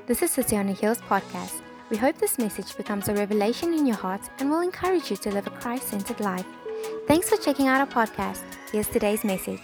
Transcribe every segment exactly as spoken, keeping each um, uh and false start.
This is City on a Hill's podcast. We hope this message becomes a revelation in your heart and will encourage you to live a Christ-centered life. Thanks for checking out our podcast. Here's today's message.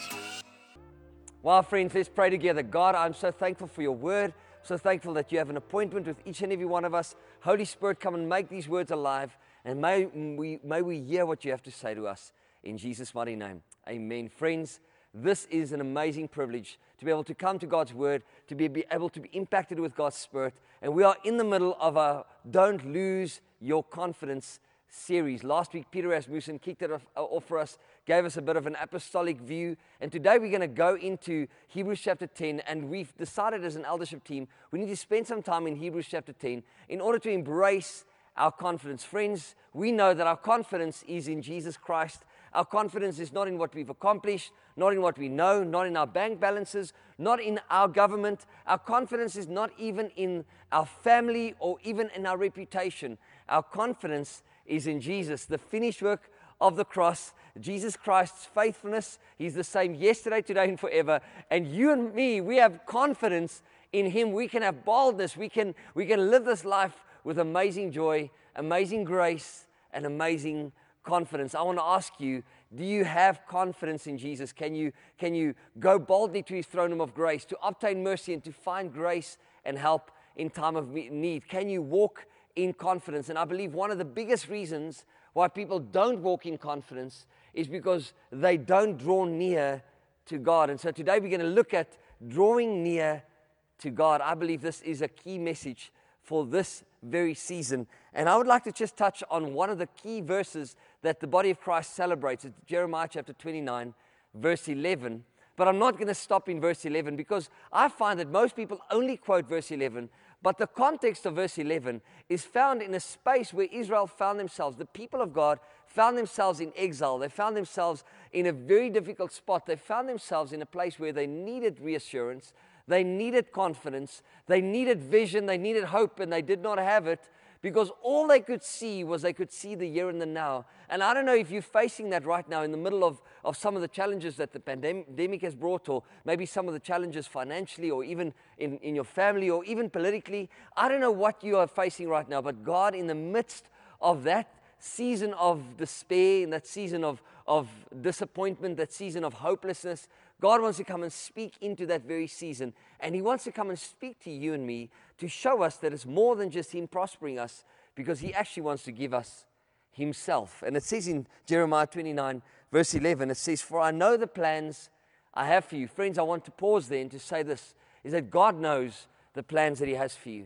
Well, friends, let's pray together. God, I'm so thankful for your word. So thankful that you have an appointment with each and every one of us. Holy Spirit, come and make these words alive. And may we, may we hear what you have to say to us. In Jesus' mighty name, amen. Friends, this is an amazing privilege to be able to come to God's word, to be, be able to be impacted with God's Spirit. And we are in the middle of a Don't Lose Your Confidence series. Last week, Peter Rasmussen kicked it off, off for us, gave us a bit of an apostolic view. And today we're going to go into Hebrews chapter ten. And we've decided as an eldership team, we need to spend some time in Hebrews chapter ten in order to embrace our confidence. Friends, we know that our confidence is in Jesus Christ. Our confidence is not in what we've accomplished, not in what we know, not in our bank balances, not in our government. Our confidence is not even in our family or even in our reputation. Our confidence is in Jesus, the finished work of the cross, Jesus Christ's faithfulness. He's the same yesterday, today, and forever. And you and me, we have confidence in Him. We can have boldness. We can, we can live this life with amazing joy, amazing grace, and amazing confidence. I want to ask you, do you have confidence in Jesus? Can you, can you go boldly to His throne room of grace to obtain mercy and to find grace and help in time of need? Can you walk in confidence? And I believe one of the biggest reasons why people don't walk in confidence is because they don't draw near to God. And so today we're going to look at drawing near to God. I believe this is a key message for this very season. And I would like to just touch on one of the key verses that the body of Christ celebrates. It's Jeremiah chapter twenty-nine, verse eleven. But I'm not going to stop in verse eleven because I find that most people only quote verse eleven. But the context of verse eleven is found in a space where Israel found themselves. The people of God found themselves in exile. They found themselves in a very difficult spot. They found themselves in a place where they needed reassurance. They needed confidence, they needed vision, they needed hope, and they did not have it because all they could see was they could see the here and the now. And I don't know if you're facing that right now in the middle of, of some of the challenges that the pandemic has brought, or maybe some of the challenges financially, or even in, in your family, or even politically. I don't know what you are facing right now, but God, in the midst of that season of despair, in that season of, of disappointment, that season of hopelessness, God wants to come and speak into that very season. And He wants to come and speak to you and me to show us that it's more than just Him prospering us, because He actually wants to give us Himself. And it says in Jeremiah twenty-nine, verse eleven, it says, "For I know the plans I have for you." Friends, I want to pause there and to say this, is that God knows the plans that He has for you.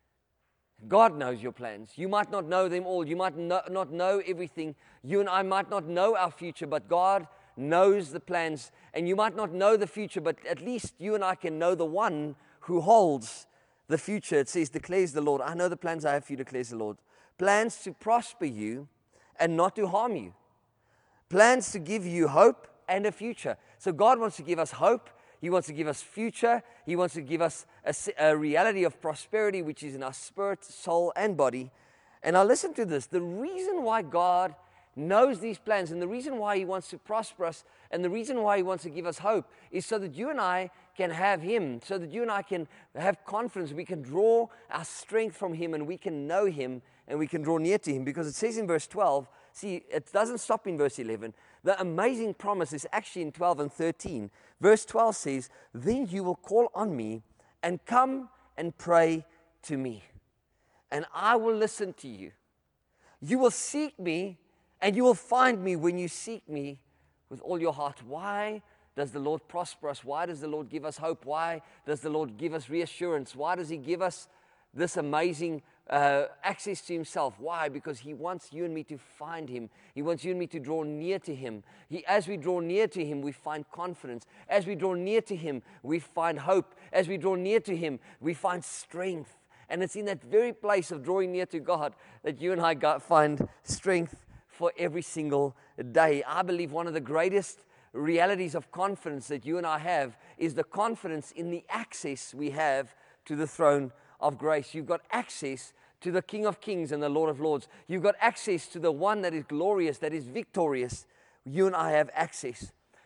God knows your plans. You might not know them all. You might not know everything. You and I might not know our future, but God knows the plans. And you might not know the future, but at least you and I can know the one who holds the future. It says, declares the Lord. I know the plans I have for you, declares the Lord. Plans to prosper you and not to harm you. Plans to give you hope and a future. So God wants to give us hope. He wants to give us future. He wants to give us a, a reality of prosperity, which is in our spirit, soul, and body. And now listen to this. The reason why God knows these plans, and the reason why He wants to prosper us, and the reason why He wants to give us hope, is so that you and I can have Him, so that you and I can have confidence. We can draw our strength from Him, and we can know Him, and we can draw near to Him. Because it says in verse twelve, see, it doesn't stop in verse eleven. The amazing promise is actually in twelve and thirteen. Verse twelve says, "Then you will call on me and come and pray to me, and I will listen to you. You will seek me, and you will find me when you seek me with all your heart." Why does the Lord prosper us? Why does the Lord give us hope? Why does the Lord give us reassurance? Why does He give us this amazing uh, access to Himself? Why? Because He wants you and me to find Him. He wants you and me to draw near to Him. He, as we draw near to Him, we find confidence. As we draw near to Him, we find hope. As we draw near to Him, we find strength. And it's in that very place of drawing near to God that you and I got, find strength for every single day. I believe one of the greatest realities of confidence that you and I have is the confidence in the access we have to the throne of grace. You've got access to the King of Kings and the Lord of Lords. You've got access to the one that is glorious, that is victorious. You and I have access.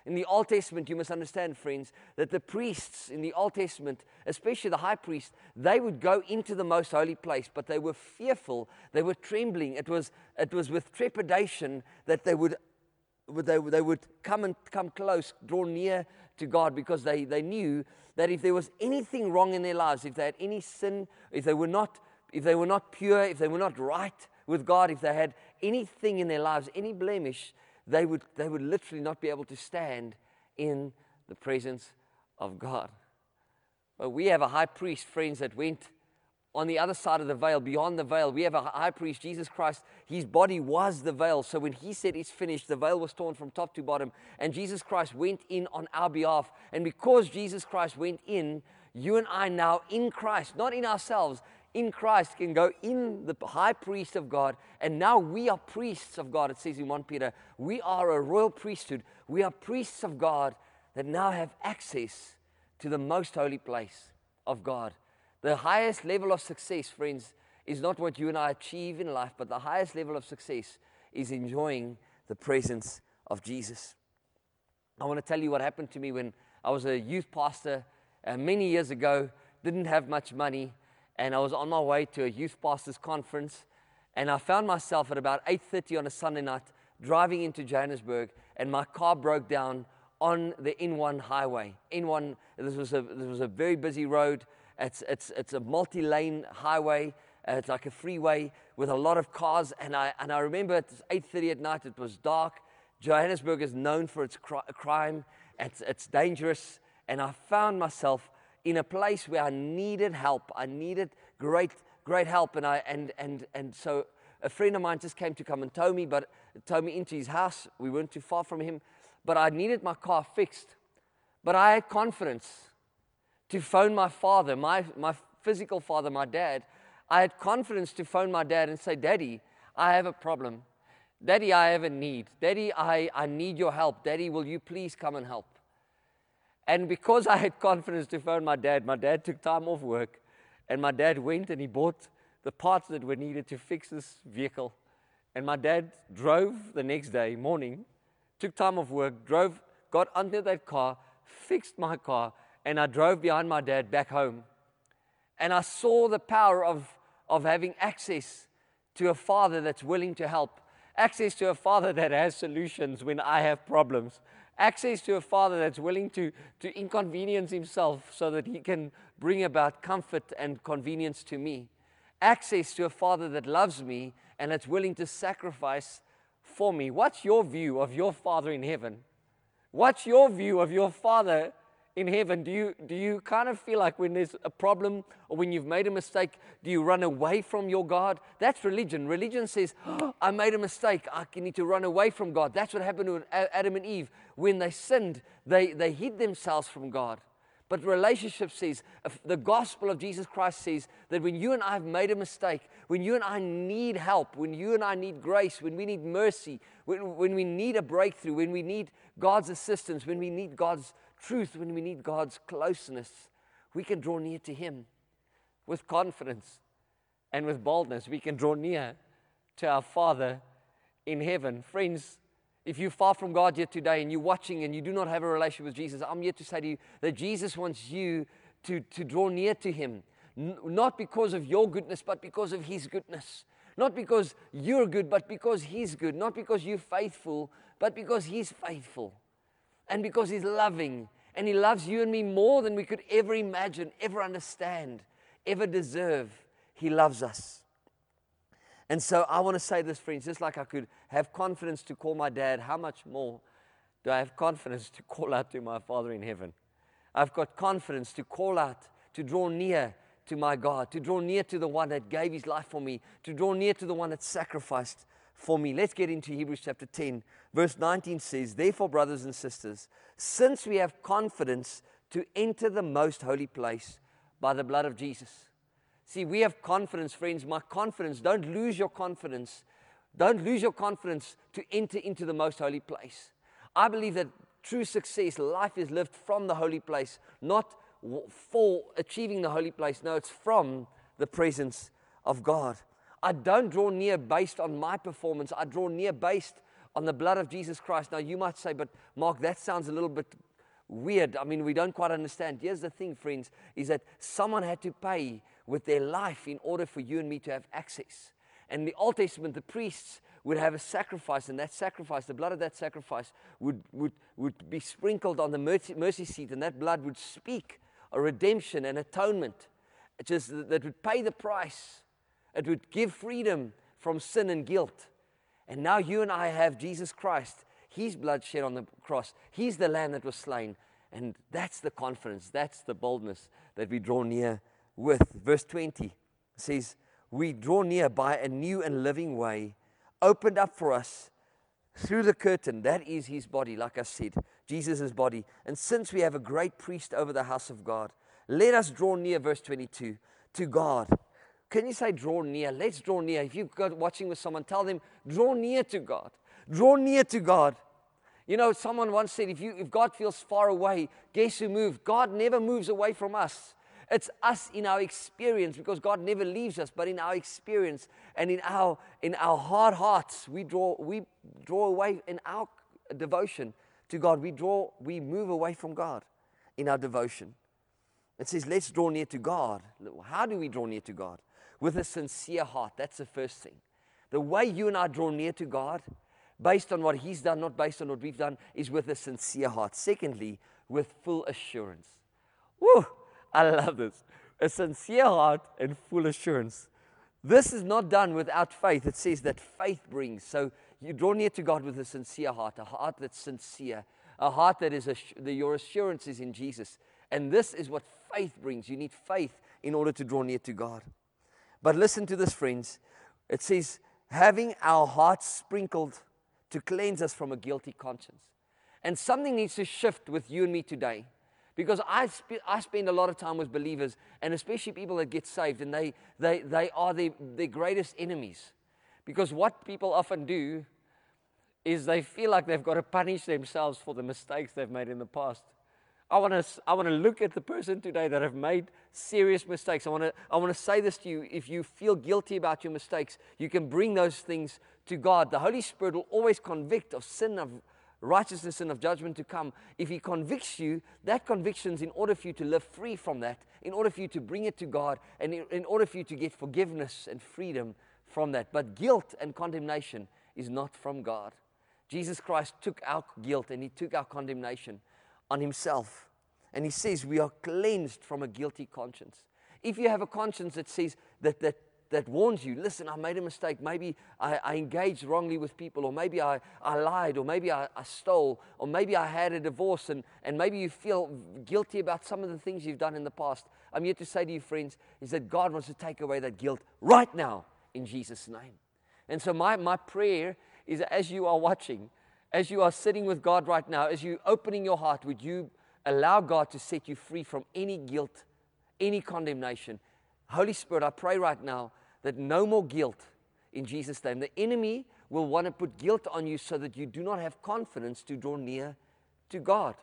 In the Old Testament, you must understand, friends, that the priests in the Old Testament, especially the high priest, they would go into the most holy place, but they were fearful, they were trembling. It was, it was with trepidation that they would, they, they would come and come close, draw near to God, because they, they knew that if there was anything wrong in their lives, if they had any sin, if they were not, if they were not pure, if they were not right with God, if they had anything in their lives, any blemish, they would, they would literally not be able to stand in the presence of God. But we have a high priest, friends, that went on the other side of the veil, beyond the veil. We have a high priest, Jesus Christ. His body was the veil. So when he said it's finished, the veil was torn from top to bottom, and Jesus Christ went in on our behalf. And because Jesus Christ went in, you and I now in Christ, not in ourselves, in Christ can go in the high priest of God, and now we are priests of God. It says in First Peter, we are a royal priesthood. We are priests of God that now have access to the most holy place of God. The highest level of success, friends, is not what you and I achieve in life, but the highest level of success is enjoying the presence of Jesus. I want to tell you what happened to me when I was a youth pastor uh, many years ago, didn't have much money, and I was on my way to a youth pastors conference, and I found myself at about eight thirty on a Sunday night driving into Johannesburg, and my car broke down on the N one highway. N one, this was a, this was a very busy road. It's, it's, it's a multi-lane highway. Uh, it's like a freeway with a lot of cars, and I, and I remember at eight thirty at night, it was dark. Johannesburg is known for its cri- crime. It's, it's dangerous, and I found myself in a place where I needed help. I needed great, great help. And I and and and so a friend of mine just came to come and tow me, but tow me into his house. We weren't too far from him, but I needed my car fixed. But I had confidence to phone my father, my my physical father, my dad. I had confidence to phone my dad and say, Daddy, I have a problem. Daddy, I have a need. Daddy, I, I need your help. Daddy, will you please come and help? And because I had confidence to phone my dad, my dad took time off work, and my dad went and he bought the parts that were needed to fix this vehicle. And my dad drove the next day morning, took time off work, drove, got under that car, fixed my car, and I drove behind my dad back home. And I saw the power of, of having access to a father that's willing to help, access to a father that has solutions when I have problems, access to a father that's willing to, to inconvenience himself so that he can bring about comfort and convenience to me. Access to a father that loves me and that's willing to sacrifice for me. What's your view of your Father in heaven? What's your view of your Father in heaven? Do you, do you kind of feel like when there's a problem or when you've made a mistake, do you run away from your God? That's religion. Religion says, oh, I made a mistake. I need to run away from God. That's what happened to Adam and Eve. When they sinned, they, they hid themselves from God. But relationship says, the gospel of Jesus Christ says that when you and I have made a mistake, when you and I need help, when you and I need grace, when we need mercy, when, when we need a breakthrough, when we need God's assistance, when we need God's truth, when we need God's closeness, we can draw near to Him with confidence and with boldness. We can draw near to our Father in heaven. Friends, if you're far from God yet today and you're watching and you do not have a relationship with Jesus, I'm here to say to you that Jesus wants you to, to draw near to Him, N- not because of your goodness, but because of His goodness. Not because you're good, but because He's good. Not because you're faithful, but because He's faithful. And because He's loving, and He loves you and me more than we could ever imagine, ever understand, ever deserve. He loves us. And so I want to say this, friends, just like I could have confidence to call my dad, how much more do I have confidence to call out to my Father in heaven? I've got confidence to call out, to draw near to my God, to draw near to the one that gave His life for me, to draw near to the one that sacrificed for me. Let's get into Hebrews chapter ten. Verse nineteen says, Therefore, brothers and sisters, since we have confidence to enter the most holy place by the blood of Jesus. See, we have confidence, friends. My confidence, don't lose your confidence. Don't lose your confidence to enter into the most holy place. I believe that true success, life is lived from the holy place, not for achieving the holy place. No, it's from the presence of God. I don't draw near based on my performance. I draw near based on the blood of Jesus Christ. Now, you might say, but Mark, that sounds a little bit weird. I mean, we don't quite understand. Here's the thing, friends, is that someone had to pay with their life in order for you and me to have access. And in the Old Testament, the priests would have a sacrifice, and that sacrifice, the blood of that sacrifice, would, would, would be sprinkled on the mercy, mercy seat, and that blood would speak a redemption and atonement, just that would pay the price. It would give freedom from sin and guilt. And now you and I have Jesus Christ, His blood shed on the cross. He's the Lamb that was slain. And that's the confidence, that's the boldness that we draw near with. Verse twenty says, we draw near by a new and living way, opened up for us through the curtain. That is His body, like I said, Jesus' body. And since we have a great priest over the house of God, let us draw near, verse twenty-two, to God. Can you say draw near? Let's draw near. If you're watching with someone, tell them, draw near to God. Draw near to God. You know, someone once said, if you if God feels far away, guess who moved? God never moves away from us. It's us in our experience, because God never leaves us, but in our experience and in our in our hard hearts, we draw we draw away in our devotion to God. We draw, we move away from God in our devotion. It says, let's draw near to God. How do we draw near to God? With a sincere heart. That's the first thing. The way you and I draw near to God, based on what He's done, not based on what we've done, is with a sincere heart. Secondly, with full assurance. Woo! I love this. A sincere heart and full assurance. This is not done without faith. It says that faith brings. So you draw near to God with a sincere heart, a heart that's sincere, a heart that is, that your assurance is in Jesus. And this is what faith brings. You need faith in order to draw near to God. But listen to this, friends. It says, having our hearts sprinkled to cleanse us from a guilty conscience. And something needs to shift with you and me today. Because I, sp- I spend a lot of time with believers, and especially people that get saved, and they, they, they are the, their greatest enemies. Because what people often do is they feel like they've got to punish themselves for the mistakes they've made in the past. I want to I want to look at the person today that have made serious mistakes. I want to I want to say this to you. If you feel guilty about your mistakes, you can bring those things to God. The Holy Spirit will always convict of sin, of righteousness, and of judgment to come. If He convicts you, that conviction is in order for you to live free from that, in order for you to bring it to God, and in, in order for you to get forgiveness and freedom from that. But guilt and condemnation is not from God. Jesus Christ took our guilt and He took our condemnation on Himself. And He says we are cleansed from a guilty conscience. If you have a conscience that says that that that warns you, listen, I made a mistake, maybe I, I engaged wrongly with people, or maybe I, I lied, or maybe I, I stole, or maybe I had a divorce, and, and maybe you feel guilty about some of the things you've done in the past. I'm here to say to you, friends, is that God wants to take away that guilt right now in Jesus' name. And so my, my prayer is that as you are watching, as you are sitting with God right now, as you opening your heart, would you allow God to set you free from any guilt, any condemnation? Holy Spirit, I pray right now that no more guilt in Jesus' name. The enemy will want to put guilt on you so that you do not have confidence to draw near to God.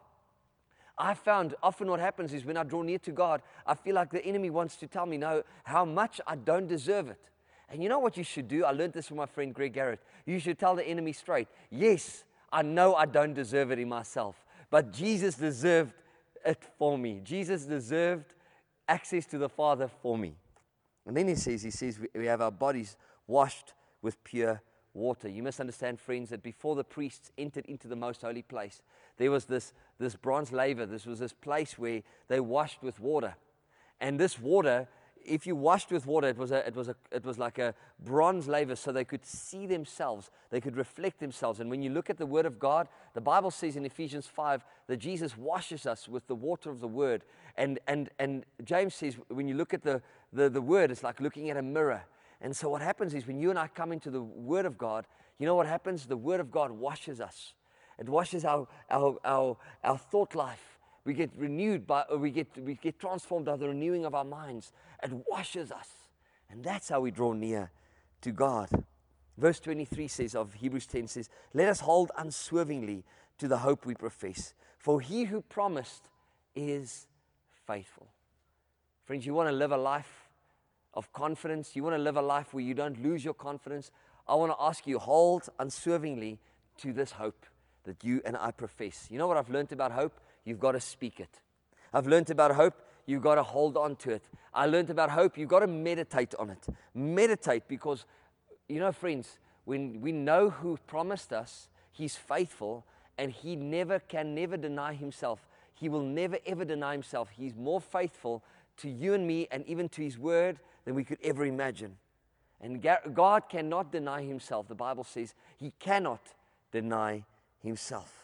I found often what happens is when I draw near to God, I feel like the enemy wants to tell me no, how much I don't deserve it. And you know what you should do? I learned this from my friend Greg Garrett. You should tell the enemy straight, yes, I know I don't deserve it in myself, but Jesus deserved it for me. Jesus deserved access to the Father for me. And then he says, he says we have our bodies washed with pure water. You must understand, friends, that before the priests entered into the most holy place, there was this, this bronze laver. This was this place where they washed with water. And this water, if you washed with water, it was a, it was a, it was like a bronze laver, so they could see themselves, they could reflect themselves. And when you look at the Word of God, the Bible says in Ephesians five that Jesus washes us with the water of the Word. And and and James says when you look at the, the, the Word, it's like looking at a mirror. And so what happens is when you and I come into the Word of God, you know what happens? The Word of God washes us. It washes our our our, our thought life. We get renewed by, or we get we get transformed by the renewing of our minds. It washes us, and that's how we draw near to God. Verse twenty-three says of Hebrews ten says, "Let us hold unswervingly to the hope we profess, for He who promised is faithful." Friends, you want to live a life of confidence. You want to live a life where you don't lose your confidence. I want to ask you, hold unswervingly to this hope that you and I profess. You know what I've learned about hope? You've got to speak it. I've learned about hope. You've got to hold on to it. I learned about hope. You've got to meditate on it. Meditate because, you know, friends, when we know who promised us, He's faithful, and He never can never deny Himself. He will never, ever deny Himself. He's more faithful to you and me and even to His word than we could ever imagine. And God cannot deny Himself. The Bible says He cannot deny Himself.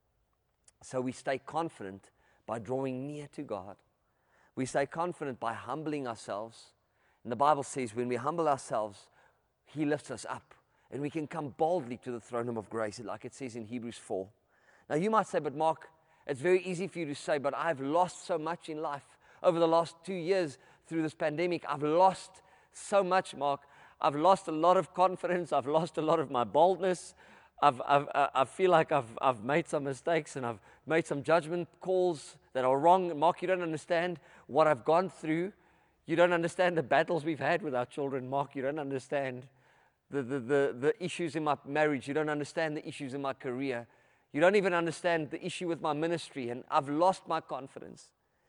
So we stay confident by drawing near to God. We stay confident by humbling ourselves. And the Bible says when we humble ourselves, He lifts us up. And we can come boldly to the throne room of grace, like it says in Hebrews four. Now you might say, but Mark, it's very easy for you to say, but I've lost so much in life. Over the last two years through this pandemic, I've lost so much, Mark. I've lost a lot of confidence. I've lost a lot of my boldness. I've, I've, I feel like I've, I've made some mistakes and I've made some judgment calls that are wrong. Mark, you don't understand what I've gone through. You don't understand the battles we've had with our children. Mark, you don't understand the, the, the, the issues in my marriage. You don't understand the issues in my career. You don't even understand the issue with my ministry. And I've lost my confidence.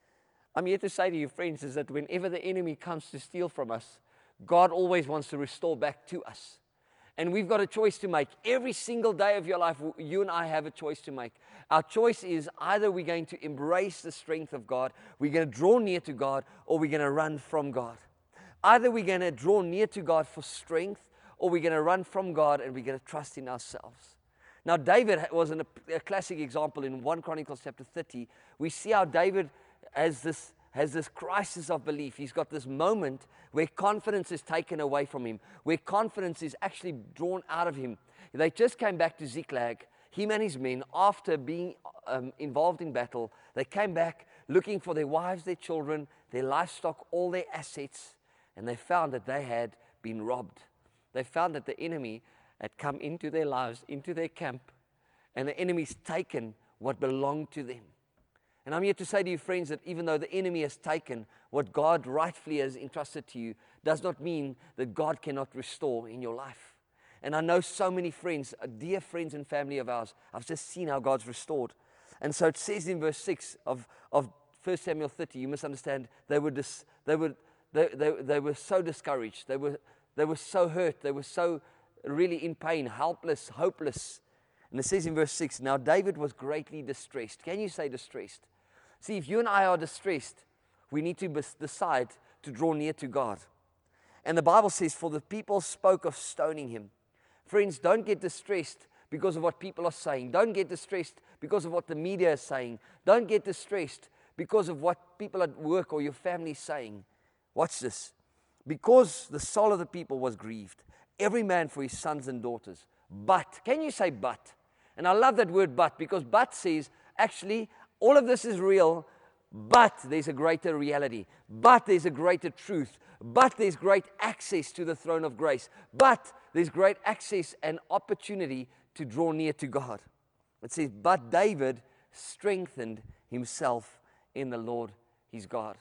I'm here to say to you, friends, is that whenever the enemy comes to steal from us, God always wants to restore back to us. And we've got a choice to make. Every single day of your life, you and I have a choice to make. Our choice is either we're going to embrace the strength of God, we're going to draw near to God, or we're going to run from God. Either we're going to draw near to God for strength, or we're going to run from God and we're going to trust in ourselves. Now, David was an, a classic example in First Chronicles chapter thirty. We see how David has this has this crisis of belief. He's got this moment where confidence is taken away from him, where confidence is actually drawn out of him. They just came back to Ziklag, him and his men, after being um, involved in battle. They came back looking for their wives, their children, their livestock, all their assets, and they found that they had been robbed. They found that the enemy had come into their lives, into their camp, and the enemy's taken what belonged to them. And I'm here to say to you, friends, that even though the enemy has taken what God rightfully has entrusted to you, does not mean that God cannot restore in your life. And I know so many friends, dear friends and family of ours, I've just seen how God's restored. And so it says in verse six of, of First Samuel thirty, you must understand, they were dis, they were they, they, they were so discouraged, they were they were so hurt, they were so really in pain, helpless, hopeless. And it says in verse six, now David was greatly distressed. Can you say distressed? See, if you and I are distressed, we need to decide to draw near to God. And the Bible says, for the people spoke of stoning him. Friends, don't get distressed because of what people are saying. Don't get distressed because of what the media is saying. Don't get distressed because of what people at work or your family is saying. Watch this. Because the soul of the people was grieved, every man for his sons and daughters. But, can you say but? And I love that word but, because but says, actually, all of this is real, but there's a greater reality. But there's a greater truth. But there's great access to the throne of grace. But there's great access and opportunity to draw near to God. It says, but David strengthened himself in the Lord his God.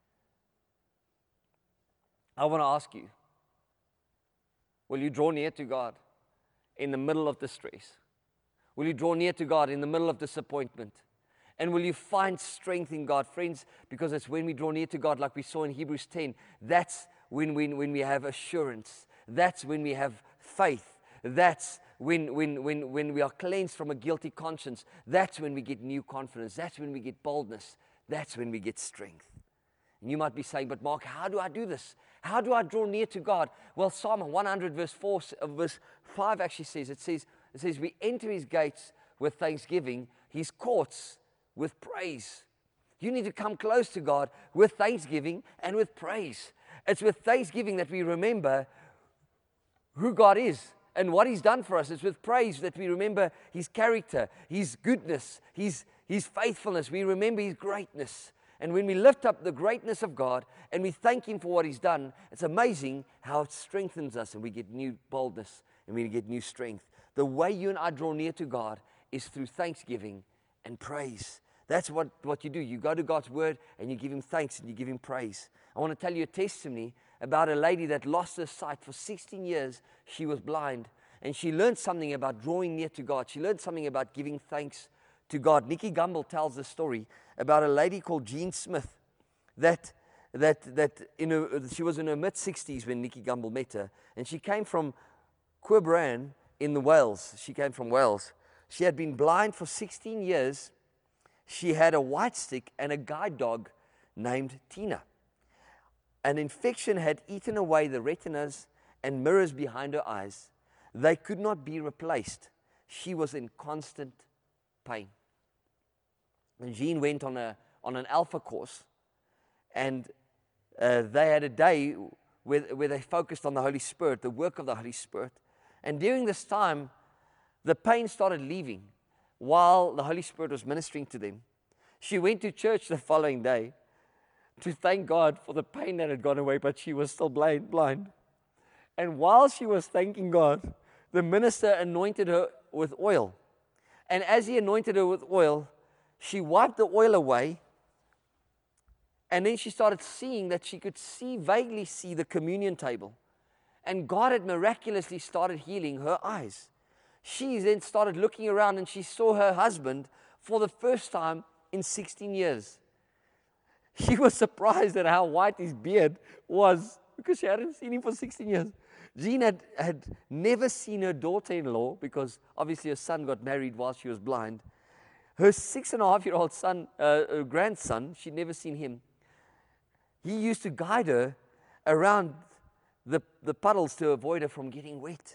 I want to ask you, will you draw near to God in the middle of distress? Will you draw near to God in the middle of disappointment? And will you find strength in God, friends? Because it's when we draw near to God, like we saw in Hebrews ten, that's when we, when we have assurance. That's when we have faith. That's when, when, when, when we are cleansed from a guilty conscience. That's when we get new confidence. That's when we get boldness. That's when we get strength. And you might be saying, but Mark, how do I do this? How do I draw near to God? Well, Psalm one hundred verse four, verse five actually says, it says, it says, we enter his gates with thanksgiving, his courts with praise. You need to come close to God with thanksgiving and with praise. It's with thanksgiving that we remember who God is and what he's done for us. It's with praise that we remember his character, his goodness, his, his faithfulness. We remember his greatness. And when we lift up the greatness of God and we thank him for what he's done, it's amazing how it strengthens us and we get new boldness and we get new strength. The way you and I draw near to God is through thanksgiving and praise. That's what, what you do. You go to God's word and you give him thanks and you give him praise. I want to tell you a testimony about a lady that lost her sight for sixteen years. She was blind. and she learned something about drawing near to God. She learned something about giving thanks to God. Nicky Gumbel tells the story about a lady called Jean Smith that that that in her, she was in her mid-sixties when Nicky Gumbel met her, and she came from Quibran in the Wales. She came from Wales. She had been blind for sixteen years. She had a white stick and a guide dog named Tina. An infection had eaten away the retinas and mirrors behind her eyes. They could not be replaced. She was in constant pain. And Jean went on a on an Alpha course, and uh, they had a day where, where they focused on the Holy Spirit, the work of the Holy Spirit. And during this time, the pain started leaving while the Holy Spirit was ministering to them. She went to church the following day to thank God for the pain that had gone away, but she was still blind. blind. And while she was thanking God, the minister anointed her with oil. And as he anointed her with oil, she wiped the oil away, and then she started seeing that she could see, vaguely see the communion table. And God had miraculously started healing her eyes. She then started looking around, and she saw her husband for the first time in sixteen years. She was surprised at how white his beard was because she hadn't seen him for sixteen years. Jean had, had never seen her daughter-in-law because obviously her son got married while she was blind. Her six and a half year old son, uh, grandson, she'd never seen him. He used to guide her around the, the puddles to avoid her from getting wet.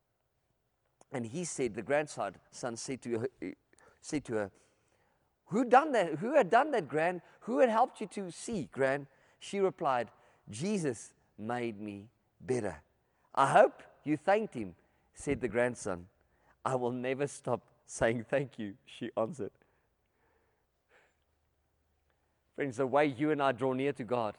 And he said, the grandson son said to her, said to her, Who done that? Who had done that, Gran? Who had helped you to see, Gran? She replied, Jesus made me better. I hope you thanked him, said the grandson. I will never stop saying thank you, she answered. Friends, the way you and I draw near to God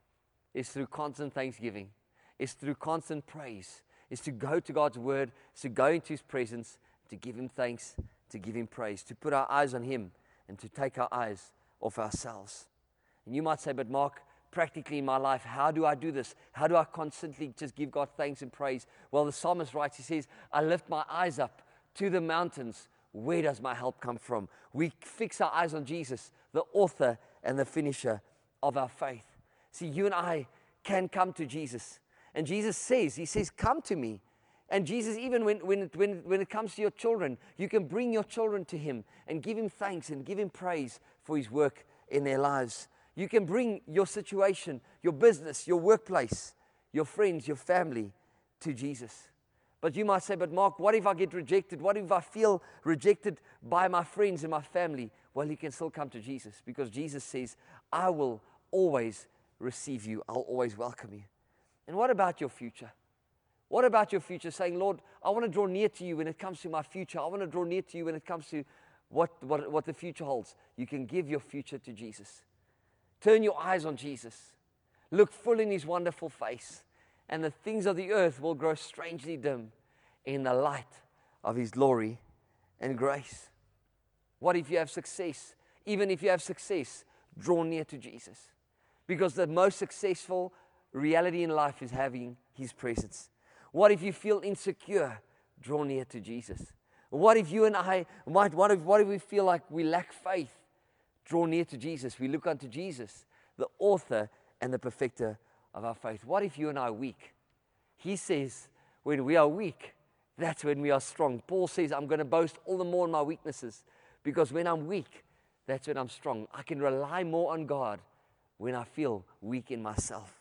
is through constant thanksgiving, is through constant praise, is to go to God's word, is to go into his presence, to give him thanks, to give him praise, to put our eyes on him, and to take our eyes off ourselves. And you might say, but Mark, practically in my life, how do I do this? How do I constantly just give God thanks and praise? Well, the psalmist writes, he says, I lift my eyes up to the mountains. Where does my help come from? We fix our eyes on Jesus, the author and the finisher of our faith. See, you and I can come to Jesus. And Jesus says, he says, come to me. And Jesus, even when, when, it, when, when it comes to your children, you can bring your children to him and give him thanks and give him praise for his work in their lives. You can bring your situation, your business, your workplace, your friends, your family to Jesus. But you might say, but Mark, what if I get rejected? What if I feel rejected by my friends and my family? Well, you can still come to Jesus because Jesus says, I will always receive you. I'll always welcome you. And what about your future? What about your future? Saying, Lord, I want to draw near to you when it comes to my future. I want to draw near to you when it comes to what, what, what the future holds. You can give your future to Jesus. Turn your eyes on Jesus. Look full in his wonderful face. And the things of the earth will grow strangely dim in the light of his glory and grace. What if you have success? Even if you have success, draw near to Jesus. Because the most successful reality in life is having his presence. What if you feel insecure? Draw near to Jesus. What if you and I might, what if, what if we feel like we lack faith? Draw near to Jesus. We look unto Jesus, the author and the perfecter of our faith. What if you and I are weak? He says, when we are weak, that's when we are strong. Paul says, I'm going to boast all the more in my weaknesses, because when I'm weak, that's when I'm strong. I can rely more on God when I feel weak in myself.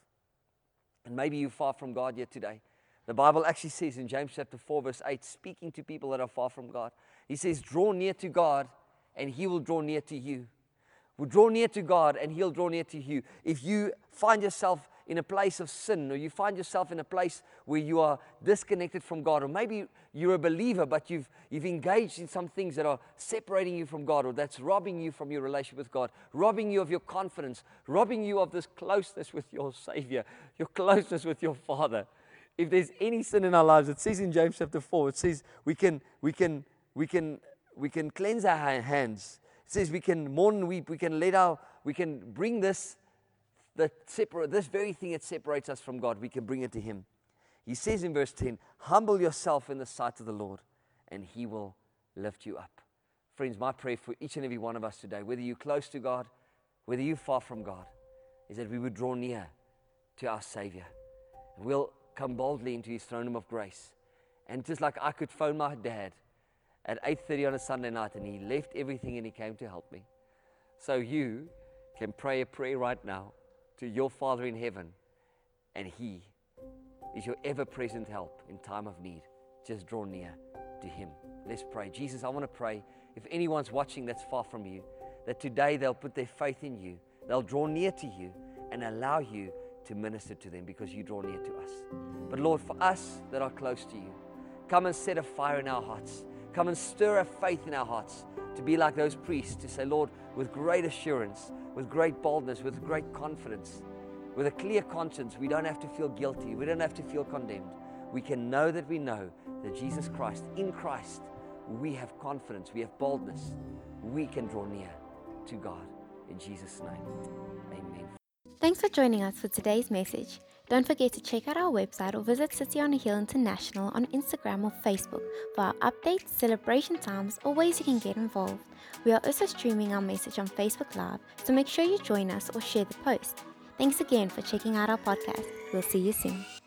And maybe you're far from God yet today. The Bible actually says in James chapter four, verse eight, speaking to people that are far from God, he says, draw near to God, and he will draw near to you. We'll draw near to God, and he'll draw near to you. If you find yourself in a place of sin, or you find yourself in a place where you are disconnected from God, or maybe you're a believer, but you've, you've engaged in some things that are separating you from God, or that's robbing you from your relationship with God, robbing you of your confidence, robbing you of this closeness with your Savior, your closeness with your Father. If there's any sin in our lives, it says in James chapter four, it says we can, we can, we can, we can cleanse our hands. It says we can mourn and weep. We can let our, we can bring this, that separate, this very thing that separates us from God. We can bring it to Him. He says in verse ten, humble yourself in the sight of the Lord, and He will lift you up. Friends, my prayer for each and every one of us today, whether you're close to God, whether you're far from God, is that we would draw near to our Savior. And we'll come boldly into His throne room of grace. And just like I could phone my dad at eight thirty on a Sunday night, and he left everything and he came to help me, so you can pray a prayer right now to your Father in heaven, and He is your ever-present help in time of need. Just draw near to Him. Let's pray. Jesus, I want to pray, if anyone's watching that's far from You, that today they'll put their faith in You, they'll draw near to You and allow You to minister to them, because You draw near to us. But Lord, for us that are close to You, come and set a fire in our hearts. Come and stir a faith in our hearts to be like those priests, to say, Lord, with great assurance, with great boldness, with great confidence, with a clear conscience, we don't have to feel guilty. We don't have to feel condemned. We can know that we know that Jesus Christ, in Christ, we have confidence, we have boldness. We can draw near to God. In Jesus' name, amen. Thanks for joining us for today's message. Don't forget to check out our website or visit City on a Hill International on Instagram or Facebook for our updates, celebration times, or ways you can get involved. We are also streaming our message on Facebook Live, so make sure you join us or share the post. Thanks again for checking out our podcast. We'll see you soon.